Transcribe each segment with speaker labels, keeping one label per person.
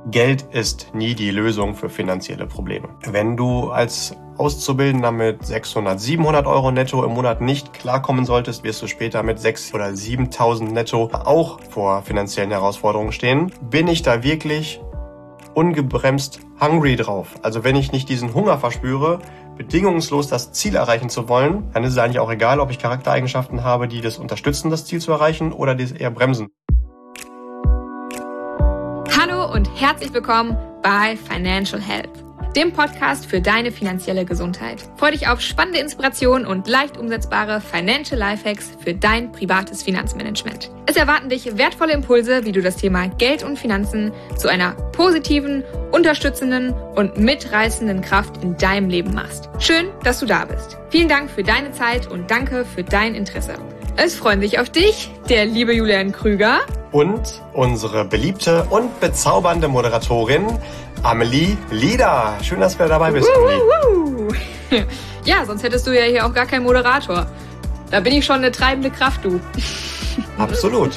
Speaker 1: Geld ist nie die Lösung für finanzielle Probleme. Wenn du als Auszubildender mit 600, 700 Euro netto im Monat nicht klarkommen solltest, wirst du später mit 6.000 oder 7.000 netto auch vor finanziellen Herausforderungen stehen. Bin ich da wirklich ungebremst hungry drauf? Also wenn ich nicht diesen Hunger verspüre, bedingungslos das Ziel erreichen zu wollen, dann ist es eigentlich auch egal, ob ich Charaktereigenschaften habe, die das unterstützen, das Ziel zu erreichen, oder die es eher bremsen.
Speaker 2: Hallo und herzlich willkommen bei Financial Health, dem Podcast für deine finanzielle Gesundheit. Freu dich auf spannende Inspirationen und leicht umsetzbare Financial Lifehacks für dein privates Finanzmanagement. Es erwarten dich wertvolle Impulse, wie du das Thema Geld und Finanzen zu einer positiven, unterstützenden und mitreißenden Kraft in deinem Leben machst. Schön, dass du da bist. Vielen Dank für deine Zeit und danke für dein Interesse. Es freuen sich auf dich, der liebe Julian Krüger
Speaker 1: und unsere beliebte und bezaubernde Moderatorin Amelie Lieder. Schön, dass du dabei bist, Amelie.
Speaker 2: Ja, sonst hättest du ja hier auch gar keinen Moderator. Da bin ich schon eine treibende Kraft, du.
Speaker 1: Absolut.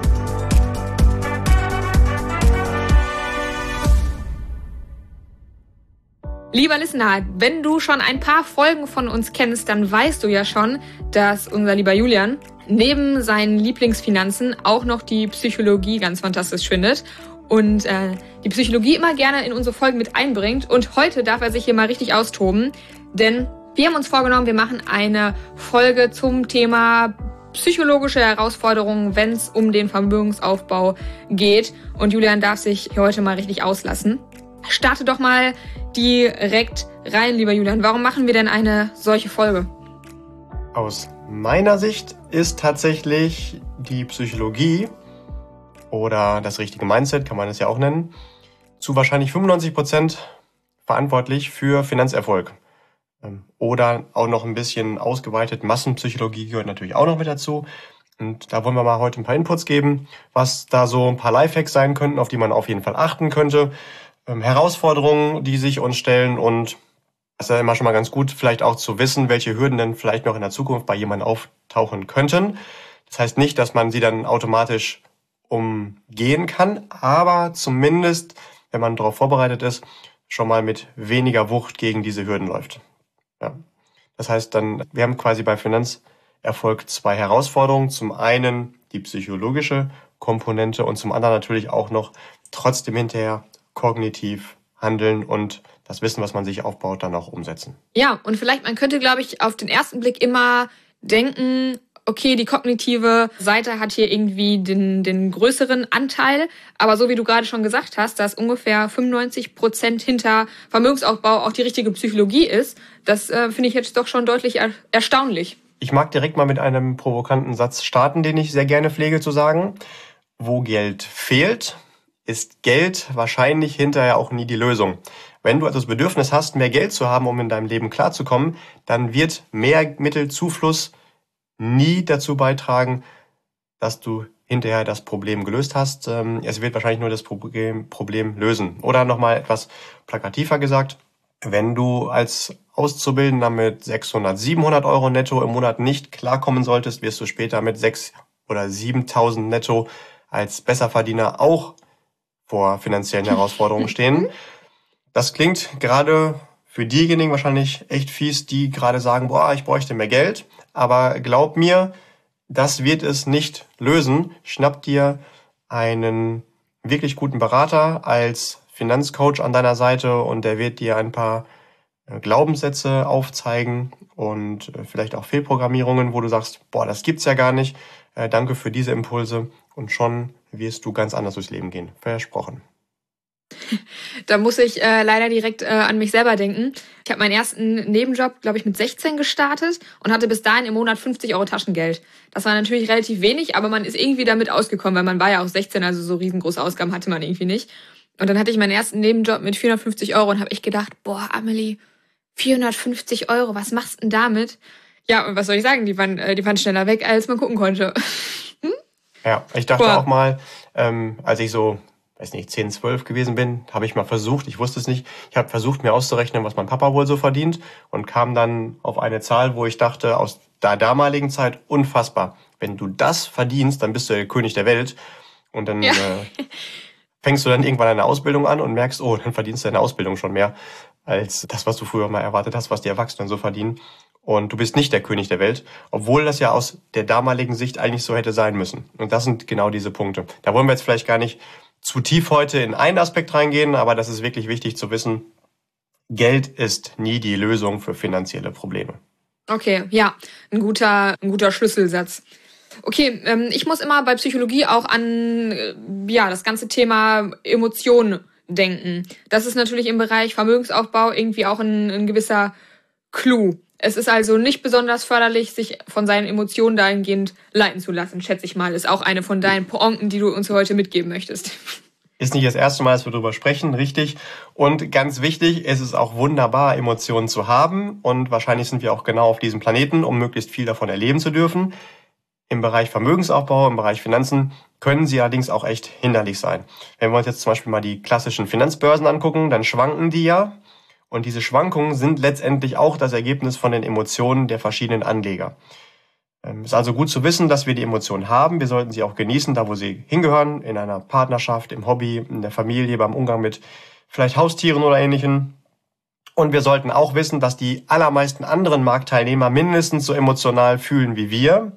Speaker 2: Lieber Listener, wenn du schon ein paar Folgen von uns kennst, dann weißt du ja schon, dass unser lieber Julian neben seinen Lieblingsfinanzen auch noch die Psychologie ganz fantastisch findet und die Psychologie immer gerne in unsere Folgen mit einbringt. Und heute darf er sich hier mal richtig austoben, denn wir haben uns vorgenommen, wir machen eine Folge zum Thema psychologische Herausforderungen, wenn es um den Vermögensaufbau geht. Und Julian darf sich hier heute mal richtig auslassen. Starte doch mal direkt rein, lieber Julian. Warum machen wir denn eine solche Folge?
Speaker 1: Aus meiner Sicht ist tatsächlich die Psychologie oder das richtige Mindset, kann man es ja auch nennen, zu wahrscheinlich 95% verantwortlich für Finanzerfolg. Oder auch noch ein bisschen ausgeweitet Massenpsychologie gehört natürlich auch noch mit dazu. Und da wollen wir mal heute ein paar Inputs geben, was da so ein paar Lifehacks sein könnten, auf die man auf jeden Fall achten könnte. Herausforderungen, die sich uns stellen, und es ist ja immer schon mal ganz gut, vielleicht auch zu wissen, welche Hürden denn vielleicht noch in der Zukunft bei jemandem auftauchen könnten. Das heißt nicht, dass man sie dann automatisch umgehen kann, aber zumindest, wenn man darauf vorbereitet ist, schon mal mit weniger Wucht gegen diese Hürden läuft. Ja. Das heißt dann, wir haben quasi bei Finanzerfolg zwei Herausforderungen. Zum einen die psychologische Komponente und zum anderen natürlich auch noch trotzdem hinterher kognitiv handeln und das Wissen, was man sich aufbaut, dann auch umsetzen.
Speaker 2: Ja, und vielleicht, man könnte, glaube ich, auf den ersten Blick immer denken, okay, die kognitive Seite hat hier irgendwie den größeren Anteil, aber so wie du gerade schon gesagt hast, dass ungefähr 95% hinter Vermögensaufbau auch die richtige Psychologie ist, das finde ich jetzt doch schon deutlich erstaunlich.
Speaker 1: Ich mag direkt mal mit einem provokanten Satz starten, den ich sehr gerne pflege zu sagen. Wo Geld fehlt, ist Geld wahrscheinlich hinterher auch nie die Lösung. Wenn du also das Bedürfnis hast, mehr Geld zu haben, um in deinem Leben klarzukommen, dann wird mehr Mittelzufluss nie dazu beitragen, dass du hinterher das Problem gelöst hast. Es wird wahrscheinlich nur das Problem lösen. Oder nochmal etwas plakativer gesagt, wenn du als Auszubildender mit 600, 700 Euro netto im Monat nicht klarkommen solltest, wirst du später mit 6.000 oder 7.000 netto als Besserverdiener auch vor finanziellen Herausforderungen stehen. Das klingt gerade für diejenigen wahrscheinlich echt fies, die gerade sagen, boah, ich bräuchte mehr Geld. Aber glaub mir, das wird es nicht lösen. Schnapp dir einen wirklich guten Berater als Finanzcoach an deiner Seite und der wird dir ein paar Glaubenssätze aufzeigen und vielleicht auch Fehlprogrammierungen, wo du sagst, boah, das gibt's ja gar nicht. Danke für diese Impulse und schon wirst du ganz anders durchs Leben gehen. Versprochen.
Speaker 2: Da muss ich leider direkt an mich selber denken. Ich habe meinen ersten Nebenjob, glaube ich, mit 16 gestartet und hatte bis dahin im Monat 50 Euro Taschengeld. Das war natürlich relativ wenig, aber man ist irgendwie damit ausgekommen, weil man war ja auch 16, also so riesengroße Ausgaben hatte man irgendwie nicht. Und dann hatte ich meinen ersten Nebenjob mit 450 Euro und habe echt gedacht, boah, Amelie, 450 Euro, was machst du denn damit? Ja, und was soll ich sagen, die waren schneller weg, als man gucken konnte.
Speaker 1: Ja, ich dachte auch mal, als ich so, 10, 12 gewesen bin, habe ich mal versucht, ich wusste es nicht, ich habe versucht, mir auszurechnen, was mein Papa wohl so verdient und kam dann auf eine Zahl, wo ich dachte, aus der damaligen Zeit, unfassbar. Wenn du das verdienst, dann bist du der König der Welt. Und dann fängst du dann irgendwann eine Ausbildung an und merkst, oh, dann verdienst du deine Ausbildung schon mehr als das, was du früher mal erwartet hast, was die Erwachsenen so verdienen. Und du bist nicht der König der Welt, obwohl das ja aus der damaligen Sicht eigentlich so hätte sein müssen. Und das sind genau diese Punkte. Da wollen wir jetzt vielleicht gar nicht zu tief heute in einen Aspekt reingehen, aber das ist wirklich wichtig zu wissen. Geld ist nie die Lösung für finanzielle Probleme.
Speaker 2: Okay, ja, ein guter Schlüsselsatz. Okay, ich muss immer bei Psychologie auch an das ganze Thema Emotionen denken. Das ist natürlich im Bereich Vermögensaufbau irgendwie auch ein gewisser Clou. Es ist also nicht besonders förderlich, sich von seinen Emotionen dahingehend leiten zu lassen, schätze ich mal. Ist auch eine von deinen Pointen, die du uns heute mitgeben möchtest.
Speaker 1: Ist nicht das erste Mal, dass wir darüber sprechen, richtig. Und ganz wichtig, es ist auch wunderbar, Emotionen zu haben. Und wahrscheinlich sind wir auch genau auf diesem Planeten, um möglichst viel davon erleben zu dürfen. Im Bereich Vermögensaufbau, im Bereich Finanzen können sie allerdings auch echt hinderlich sein. Wenn wir uns jetzt zum Beispiel mal die klassischen Finanzbörsen angucken, dann schwanken die ja. Und diese Schwankungen sind letztendlich auch das Ergebnis von den Emotionen der verschiedenen Anleger. Es ist also gut zu wissen, dass wir die Emotionen haben. Wir sollten sie auch genießen, da wo sie hingehören, in einer Partnerschaft, im Hobby, in der Familie, beim Umgang mit vielleicht Haustieren oder Ähnlichem. Und wir sollten auch wissen, dass die allermeisten anderen Marktteilnehmer mindestens so emotional fühlen wie wir,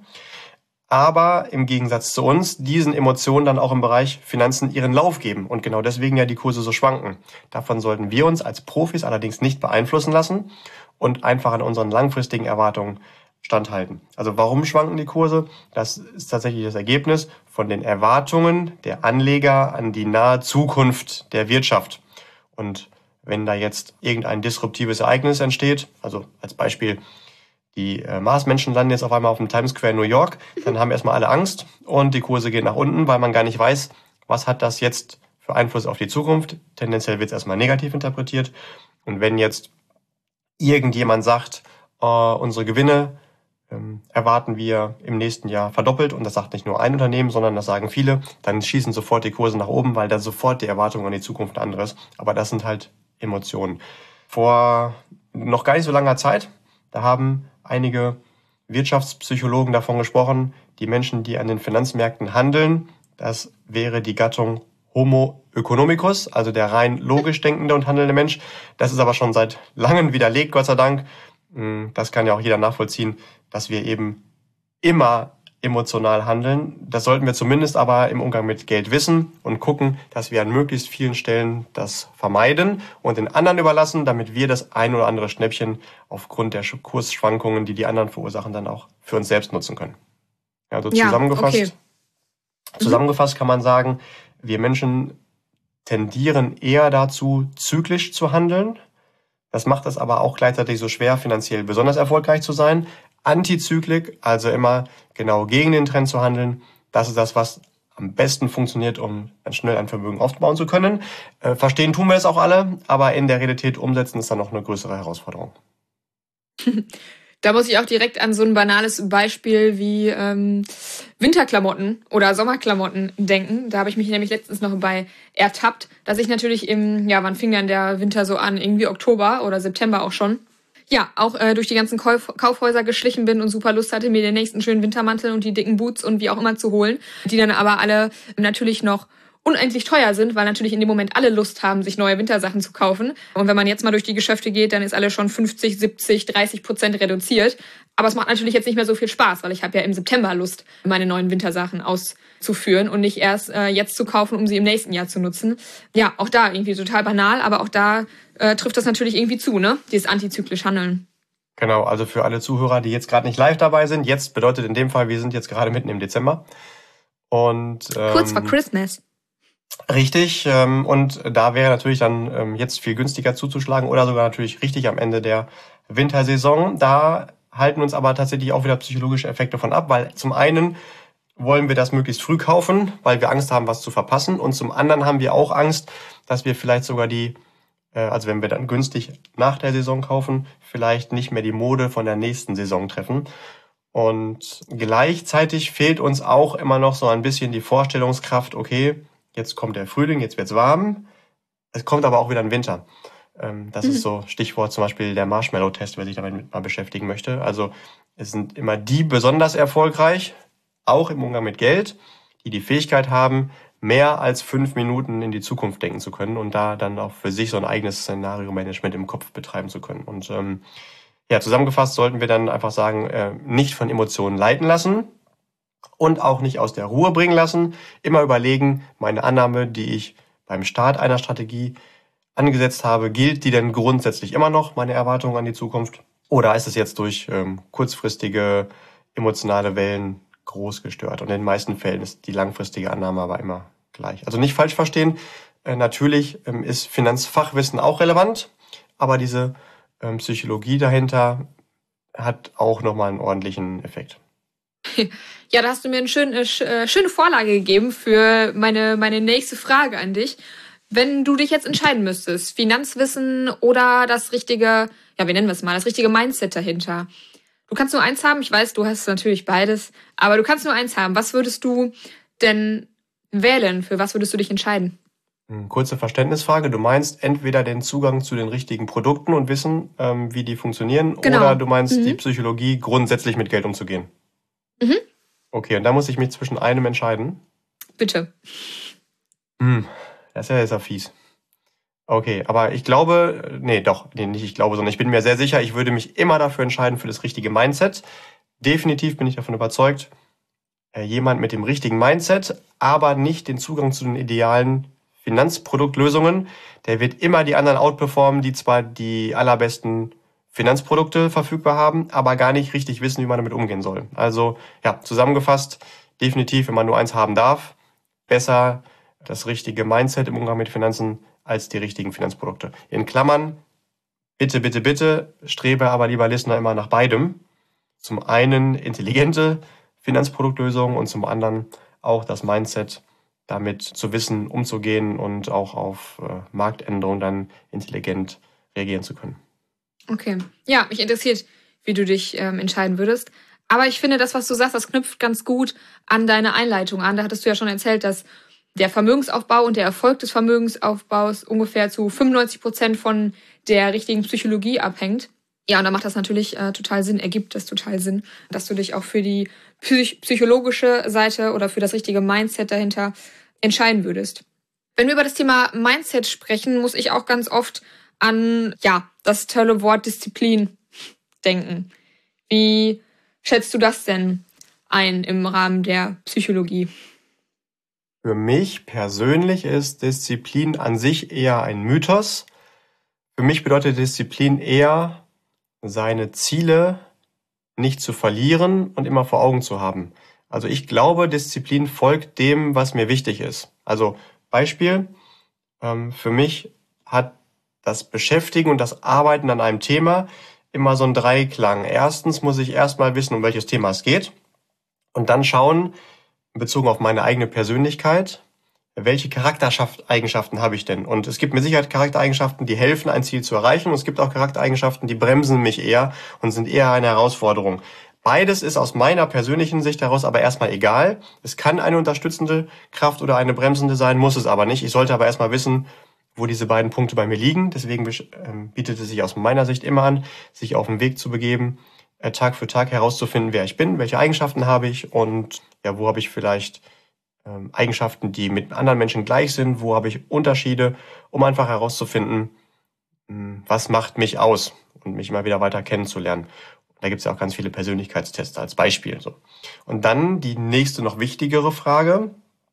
Speaker 1: aber im Gegensatz zu uns diesen Emotionen dann auch im Bereich Finanzen ihren Lauf geben und genau deswegen ja die Kurse so schwanken. Davon sollten wir uns als Profis allerdings nicht beeinflussen lassen und einfach an unseren langfristigen Erwartungen standhalten. Also warum schwanken die Kurse? Das ist tatsächlich das Ergebnis von den Erwartungen der Anleger an die nahe Zukunft der Wirtschaft. Und wenn da jetzt irgendein disruptives Ereignis entsteht, also als Beispiel die Marsmenschen landen jetzt auf einmal auf dem Times Square in New York, dann haben erstmal alle Angst und die Kurse gehen nach unten, weil man gar nicht weiß, was hat das jetzt für Einfluss auf die Zukunft. Tendenziell wird es erstmal negativ interpretiert. Und wenn jetzt irgendjemand sagt, unsere Gewinne erwarten wir im nächsten Jahr verdoppelt, und das sagt nicht nur ein Unternehmen, sondern das sagen viele, dann schießen sofort die Kurse nach oben, weil dann sofort die Erwartung an die Zukunft eine andere ist. Aber das sind halt Emotionen. Vor noch gar nicht so langer Zeit, da haben einige Wirtschaftspsychologen davon gesprochen, die Menschen, die an den Finanzmärkten handeln, das wäre die Gattung Homo economicus, also der rein logisch denkende und handelnde Mensch. Das ist aber schon seit langem widerlegt, Gott sei Dank. Das kann ja auch jeder nachvollziehen, dass wir eben immer emotional handeln. Das sollten wir zumindest aber im Umgang mit Geld wissen und gucken, dass wir an möglichst vielen Stellen das vermeiden und den anderen überlassen, damit wir das ein oder andere Schnäppchen aufgrund der Kursschwankungen, die die anderen verursachen, dann auch für uns selbst nutzen können. Also zusammengefasst kann man sagen, wir Menschen tendieren eher dazu, zyklisch zu handeln. Das macht es aber auch gleichzeitig so schwer, finanziell besonders erfolgreich zu sein. Antizyklik, also immer genau gegen den Trend zu handeln, das ist das, was am besten funktioniert, um ganz schnell ein Vermögen aufbauen zu können. Verstehen tun wir es auch alle, aber in der Realität umsetzen ist dann noch eine größere Herausforderung.
Speaker 2: Da muss ich auch direkt an so ein banales Beispiel wie Winterklamotten oder Sommerklamotten denken. Da habe ich mich nämlich letztens noch bei ertappt, dass ich natürlich wann fing dann der Winter so an? Irgendwie Oktober oder September auch schon. Ja, auch durch die ganzen Kaufhäuser geschlichen bin und super Lust hatte, mir den nächsten schönen Wintermantel und die dicken Boots und wie auch immer zu holen, die dann aber alle natürlich noch unendlich teuer sind, weil natürlich in dem Moment alle Lust haben, sich neue Wintersachen zu kaufen. Und wenn man jetzt mal durch die Geschäfte geht, dann ist alles schon 50, 70, 30% reduziert. Aber es macht natürlich jetzt nicht mehr so viel Spaß, weil ich habe ja im September Lust, meine neuen Wintersachen auszuführen und nicht erst jetzt zu kaufen, um sie im nächsten Jahr zu nutzen. Ja, auch da irgendwie total banal, aber auch da trifft das natürlich irgendwie zu, ne? Dieses antizyklisch Handeln.
Speaker 1: Genau, also für alle Zuhörer, die jetzt gerade nicht live dabei sind, jetzt bedeutet in dem Fall, wir sind jetzt gerade mitten im Dezember. Und
Speaker 2: kurz vor Christmas.
Speaker 1: Richtig, und da wäre natürlich dann jetzt viel günstiger zuzuschlagen oder sogar natürlich richtig am Ende der Wintersaison. Da halten uns aber tatsächlich auch wieder psychologische Effekte von ab, weil zum einen wollen wir das möglichst früh kaufen, weil wir Angst haben, was zu verpassen, und zum anderen haben wir auch Angst, dass wir vielleicht sogar also wenn wir dann günstig nach der Saison kaufen, vielleicht nicht mehr die Mode von der nächsten Saison treffen. Und gleichzeitig fehlt uns auch immer noch so ein bisschen die Vorstellungskraft, okay, jetzt kommt der Frühling, jetzt wird's warm, es kommt aber auch wieder ein Winter. Das ist so Stichwort zum Beispiel der Marshmallow-Test, wer sich damit mal beschäftigen möchte. Also es sind immer die besonders erfolgreich, auch im Umgang mit Geld, die die Fähigkeit haben, mehr als 5 Minuten in die Zukunft denken zu können und da dann auch für sich so ein eigenes Szenario-Management im Kopf betreiben zu können. Und zusammengefasst sollten wir dann einfach sagen, nicht von Emotionen leiten lassen und auch nicht aus der Ruhe bringen lassen. Immer überlegen, meine Annahme, die ich beim Start einer Strategie angesetzt habe, gilt die denn grundsätzlich immer noch, meine Erwartungen an die Zukunft? Oder ist es jetzt durch kurzfristige emotionale Wellen groß gestört? Und in den meisten Fällen ist die langfristige Annahme aber immer gleich. Also nicht falsch verstehen, natürlich ist Finanzfachwissen auch relevant, aber diese Psychologie dahinter hat auch nochmal einen ordentlichen Effekt.
Speaker 2: Ja, da hast du mir eine schöne Vorlage gegeben für meine nächste Frage an dich. Wenn du dich jetzt entscheiden müsstest, Finanzwissen oder das richtige, ja, wie nennen wir es mal, das richtige Mindset dahinter. Du kannst nur eins haben, ich weiß, du hast natürlich beides, aber du kannst nur eins haben. Was würdest du denn wählen? Für was würdest du dich entscheiden?
Speaker 1: Kurze Verständnisfrage. Du meinst entweder den Zugang zu den richtigen Produkten und wissen, wie die funktionieren,
Speaker 2: Genau.
Speaker 1: Oder du meinst die Psychologie, grundsätzlich mit Geld umzugehen.
Speaker 2: Mhm.
Speaker 1: Okay, und da muss ich mich zwischen einem entscheiden.
Speaker 2: Bitte.
Speaker 1: Das ist ja fies. Okay, aber ich glaube, nicht ich glaube, sondern ich bin mir sehr sicher, ich würde mich immer dafür entscheiden, für das richtige Mindset. Definitiv bin ich davon überzeugt, jemand mit dem richtigen Mindset, aber nicht den Zugang zu den idealen Finanzproduktlösungen, der wird immer die anderen outperformen, die zwar die allerbesten Finanzprodukte verfügbar haben, aber gar nicht richtig wissen, wie man damit umgehen soll. Also ja, zusammengefasst, definitiv, wenn man nur eins haben darf, besser das richtige Mindset im Umgang mit Finanzen als die richtigen Finanzprodukte. In Klammern, bitte, strebe aber, lieber Listener, immer nach beidem. Zum einen intelligente Finanzproduktlösungen und zum anderen auch das Mindset, damit zu wissen, umzugehen und auch auf Marktänderungen dann intelligent reagieren zu können.
Speaker 2: Okay. Ja, mich interessiert, wie du dich entscheiden würdest. Aber ich finde, das, was du sagst, das knüpft ganz gut an deine Einleitung an. Da hattest du ja schon erzählt, dass der Vermögensaufbau und der Erfolg des Vermögensaufbaus ungefähr zu 95% von der richtigen Psychologie abhängt. Ja, und da macht das natürlich total Sinn, ergibt das total Sinn, dass du dich auch für die psychologische Seite oder für das richtige Mindset dahinter entscheiden würdest. Wenn wir über das Thema Mindset sprechen, muss ich auch ganz oft an, das tolle Wort Disziplin denken. Wie schätzt du das denn ein im Rahmen der Psychologie?
Speaker 1: Für mich persönlich ist Disziplin an sich eher ein Mythos. Für mich bedeutet Disziplin eher, seine Ziele nicht zu verlieren und immer vor Augen zu haben. Also ich glaube, Disziplin folgt dem, was mir wichtig ist. Also Beispiel, für mich hat das Beschäftigen und das Arbeiten an einem Thema immer so einen Dreiklang. Erstens muss ich erstmal wissen, um welches Thema es geht und dann schauen, bezogen auf meine eigene Persönlichkeit, welche Charaktereigenschaften habe ich denn? Und es gibt mit Sicherheit Charaktereigenschaften, die helfen, ein Ziel zu erreichen. Und es gibt auch Charaktereigenschaften, die bremsen mich eher und sind eher eine Herausforderung. Beides ist aus meiner persönlichen Sicht heraus aber erstmal egal. Es kann eine unterstützende Kraft oder eine bremsende sein, muss es aber nicht. Ich sollte aber erstmal wissen, wo diese beiden Punkte bei mir liegen. Deswegen bietet es sich aus meiner Sicht immer an, sich auf den Weg zu begeben, Tag für Tag herauszufinden, wer ich bin, welche Eigenschaften habe ich und wo habe ich vielleicht Eigenschaften, die mit anderen Menschen gleich sind, wo habe ich Unterschiede, um einfach herauszufinden, was macht mich aus und mich immer wieder weiter kennenzulernen. Da gibt es ja auch ganz viele Persönlichkeitstests als Beispiel. So. Und dann die nächste, noch wichtigere Frage: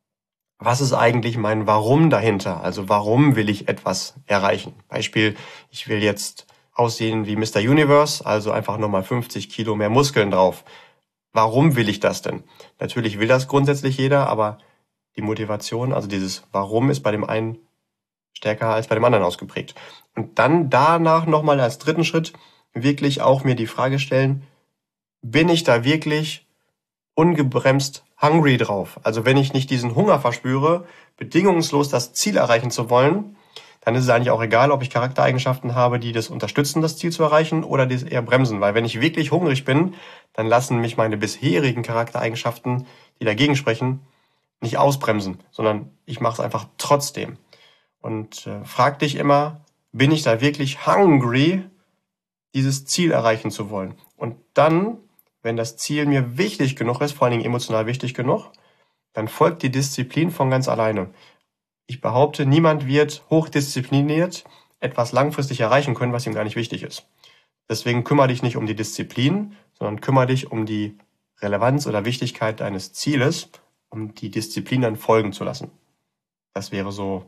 Speaker 1: Was ist eigentlich mein Warum dahinter? Also warum will ich etwas erreichen? Beispiel, ich will jetzt aussehen wie Mr. Universe, also einfach nochmal 50 Kilo mehr Muskeln drauf. Warum will ich das denn? Natürlich will das grundsätzlich jeder, aber die Motivation, also dieses Warum, ist bei dem einen stärker als bei dem anderen ausgeprägt. Und dann danach nochmal als dritten Schritt wirklich auch mir die Frage stellen, bin ich da wirklich ungebremst hungry drauf? Also wenn ich nicht diesen Hunger verspüre, bedingungslos das Ziel erreichen zu wollen, dann ist es eigentlich auch egal, ob ich Charaktereigenschaften habe, die das unterstützen, das Ziel zu erreichen, oder die es eher bremsen. Weil wenn ich wirklich hungrig bin, dann lassen mich meine bisherigen Charaktereigenschaften, die dagegen sprechen, nicht ausbremsen, sondern ich mache es einfach trotzdem. Und frag dich immer, bin ich da wirklich hungry, dieses Ziel erreichen zu wollen? Und dann, wenn das Ziel mir wichtig genug ist, vor allen Dingen emotional wichtig genug, dann folgt die Disziplin von ganz alleine. Ich behaupte, niemand wird hochdiszipliniert etwas langfristig erreichen können, was ihm gar nicht wichtig ist. Deswegen kümmere dich nicht um die Disziplin, sondern kümmere dich um die Relevanz oder Wichtigkeit deines Zieles, um die Disziplin dann folgen zu lassen. Das wäre so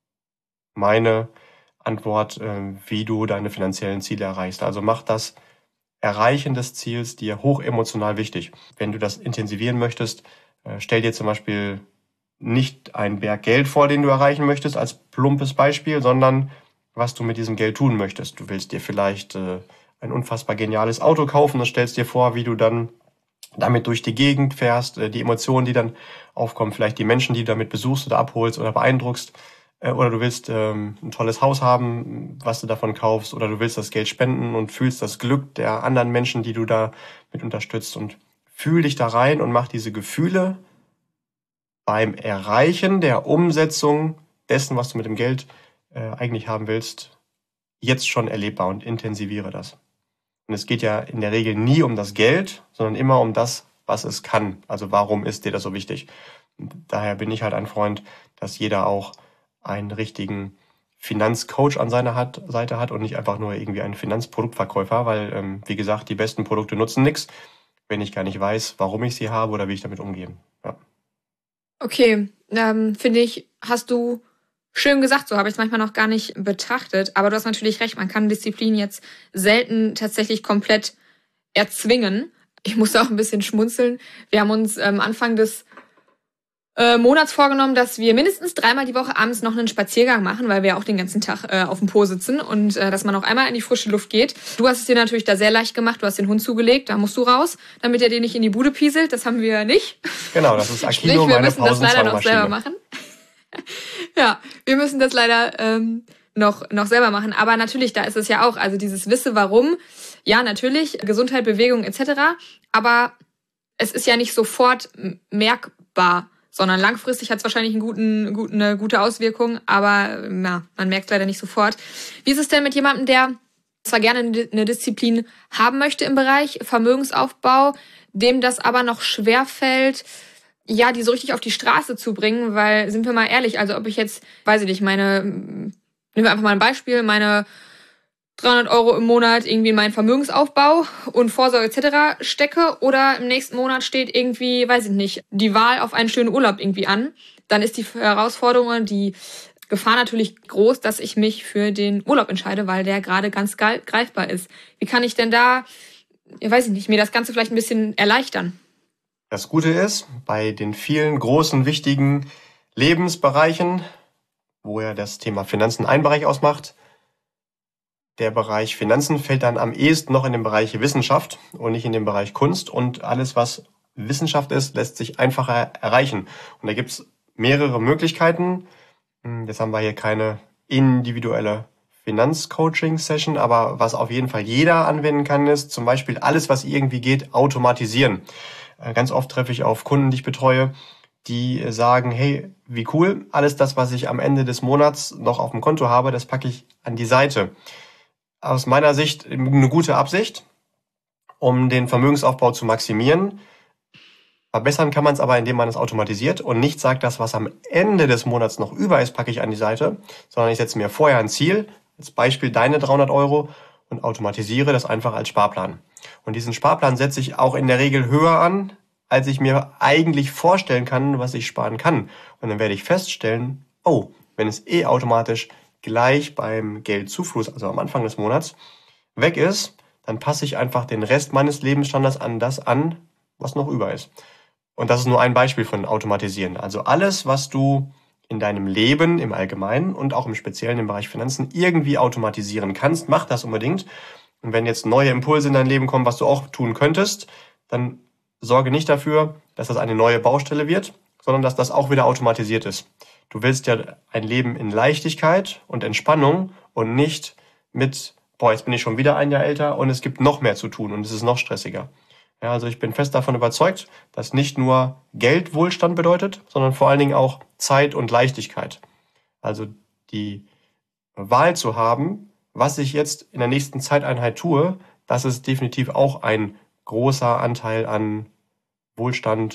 Speaker 1: meine Antwort, wie du deine finanziellen Ziele erreichst. Also mach das Erreichen des Ziels dir hochemotional wichtig. Wenn du das intensivieren möchtest, stell dir zum Beispiel nicht einen Berg Geld vor, den du erreichen möchtest, als plumpes Beispiel, sondern was du mit diesem Geld tun möchtest. Du willst dir vielleicht ein unfassbar geniales Auto kaufen und stellst dir vor, wie du dann damit durch die Gegend fährst, die Emotionen, die dann aufkommen, vielleicht die Menschen, die du damit besuchst oder abholst oder beeindruckst. Oder du willst ein tolles Haus haben, was du davon kaufst, oder du willst das Geld spenden und fühlst das Glück der anderen Menschen, die du da mit unterstützt, und fühl dich da rein und mach diese Gefühle beim Erreichen der Umsetzung dessen, was du mit dem Geld eigentlich haben willst, jetzt schon erlebbar und intensiviere das. Und es geht ja in der Regel nie um das Geld, sondern immer um das, was es kann. Also warum ist dir das so wichtig? Und daher bin ich halt ein Freund, dass jeder auch einen richtigen Finanzcoach an seiner Seite hat und nicht einfach nur irgendwie einen Finanzproduktverkäufer, weil, wie gesagt, die besten Produkte nutzen nichts, wenn ich gar nicht weiß, warum ich sie habe oder wie ich damit umgehe. Ja.
Speaker 2: Okay, finde ich, hast du schön gesagt, so habe ich es manchmal noch gar nicht betrachtet, aber du hast natürlich recht, man kann Disziplin jetzt selten tatsächlich komplett erzwingen. Ich musste auch ein bisschen schmunzeln. Wir haben uns Anfang des Monats vorgenommen, dass wir mindestens 3-mal die Woche abends noch einen Spaziergang machen, weil wir auch den ganzen Tag auf dem Po sitzen und dass man auch einmal in die frische Luft geht. Du hast es dir natürlich da sehr leicht gemacht, du hast den Hund zugelegt, da musst du raus, damit er dir nicht in die Bude pieselt. Das haben wir nicht.
Speaker 1: Genau, das ist Akino, meine Pausenzwangmaschine. Wir müssen das leider noch selber machen.
Speaker 2: Ja, wir müssen das leider noch selber machen. Aber natürlich, da ist es ja auch, also dieses Wisse, warum, ja, natürlich, Gesundheit, Bewegung etc., aber es ist ja nicht sofort merkbar, sondern langfristig hat es wahrscheinlich eine gute Auswirkung, aber ja, man merkt es leider nicht sofort. Wie ist es denn mit jemandem, der zwar gerne eine Disziplin haben möchte im Bereich Vermögensaufbau, dem das aber noch schwerfällt, ja, die so richtig auf die Straße zu bringen, weil, sind wir mal ehrlich, also ob ich jetzt, weiß ich nicht, nehmen wir einfach mal ein Beispiel, meine 300 € im Monat irgendwie in meinen Vermögensaufbau und Vorsorge etc. stecke oder im nächsten Monat steht irgendwie, weiß ich nicht, die Wahl auf einen schönen Urlaub irgendwie an, dann ist die Herausforderung und die Gefahr natürlich groß, dass ich mich für den Urlaub entscheide, weil der gerade ganz greifbar ist. Wie kann ich denn da, weiß ich nicht, mir das Ganze vielleicht ein bisschen erleichtern?
Speaker 1: Das Gute ist, bei den vielen großen, wichtigen Lebensbereichen, wo ja das Thema Finanzen einen Bereich ausmacht, der Bereich Finanzen fällt dann am ehesten noch in den Bereich Wissenschaft und nicht in den Bereich Kunst. Und alles, was Wissenschaft ist, lässt sich einfacher erreichen. Und da gibt's mehrere Möglichkeiten. Jetzt haben wir hier keine individuelle Finanzcoaching-Session, aber was auf jeden Fall jeder anwenden kann, ist zum Beispiel alles, was irgendwie geht, automatisieren. Ganz oft treffe ich auf Kunden, die ich betreue, die sagen, hey, wie cool, alles das, was ich am Ende des Monats noch auf dem Konto habe, das packe ich an die Seite. Aus meiner Sicht eine gute Absicht, um den Vermögensaufbau zu maximieren. Verbessern kann man es aber, indem man es automatisiert und nicht sagt, das, was am Ende des Monats noch über ist, packe ich an die Seite, sondern ich setze mir vorher ein Ziel, als Beispiel deine 300 € und automatisiere das einfach als Sparplan. Und diesen Sparplan setze ich auch in der Regel höher an, als ich mir eigentlich vorstellen kann, was ich sparen kann. Und dann werde ich feststellen, oh, wenn es automatisch gleich beim Geldzufluss, also am Anfang des Monats, weg ist, dann passe ich einfach den Rest meines Lebensstandards an das an, was noch über ist. Und das ist nur ein Beispiel von Automatisieren. Also alles, was du in deinem Leben im Allgemeinen und auch im Speziellen im Bereich Finanzen irgendwie automatisieren kannst, mach das unbedingt. Und wenn jetzt neue Impulse in dein Leben kommen, was du auch tun könntest, dann sorge nicht dafür, dass das eine neue Baustelle wird, sondern dass das auch wieder automatisiert ist. Du willst ja ein Leben in Leichtigkeit und Entspannung und nicht mit, jetzt bin ich schon wieder ein Jahr älter und es gibt noch mehr zu tun und es ist noch stressiger. Ja, also ich bin fest davon überzeugt, dass nicht nur Geld Wohlstand bedeutet, sondern vor allen Dingen auch Zeit und Leichtigkeit. Also die Wahl zu haben, was ich jetzt in der nächsten Zeiteinheit tue, das ist definitiv auch ein großer Anteil an Wohlstand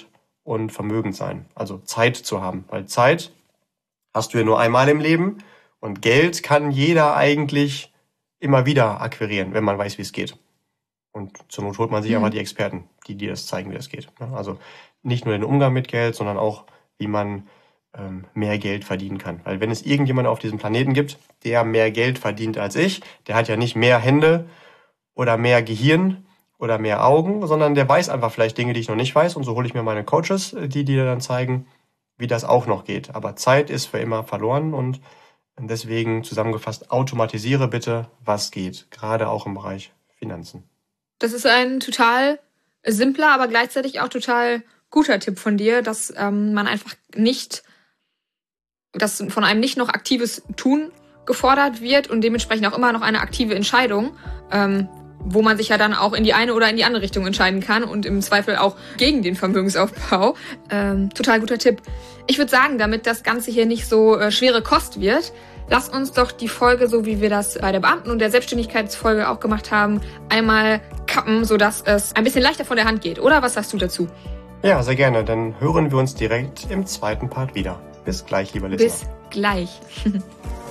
Speaker 1: und vermögend sein. Also Zeit zu haben. Weil Zeit hast du ja nur einmal im Leben und Geld kann jeder eigentlich immer wieder akquirieren, wenn man weiß, wie es geht. Und zur Not holt man sich aber die Experten, die dir das zeigen, wie das geht. Also nicht nur den Umgang mit Geld, sondern auch, wie man mehr Geld verdienen kann. Weil wenn es irgendjemanden auf diesem Planeten gibt, der mehr Geld verdient als ich, der hat ja nicht mehr Hände oder mehr Gehirn oder mehr Augen, sondern der weiß einfach vielleicht Dinge, die ich noch nicht weiß. Und so hole ich mir meine Coaches, die dir dann zeigen, wie das auch noch geht. Aber Zeit ist für immer verloren und deswegen zusammengefasst, automatisiere bitte, was geht. Gerade auch im Bereich Finanzen.
Speaker 2: Das ist ein total simpler, aber gleichzeitig auch total guter Tipp von dir, dass man einfach nicht, dass von einem nicht noch aktives Tun gefordert wird und dementsprechend auch immer noch eine aktive Entscheidung, wo man sich ja dann auch in die eine oder in die andere Richtung entscheiden kann und im Zweifel auch gegen den Vermögensaufbau. Total guter Tipp. Ich würde sagen, damit das Ganze hier nicht so schwere Kost wird, lass uns doch die Folge, so wie wir das bei der Beamten- und der Selbstständigkeitsfolge auch gemacht haben, einmal kappen, sodass es ein bisschen leichter von der Hand geht. Oder was sagst du dazu?
Speaker 1: Ja, sehr gerne. Dann hören wir uns direkt im zweiten Part wieder. Bis gleich, lieber Lisa.
Speaker 2: Bis gleich.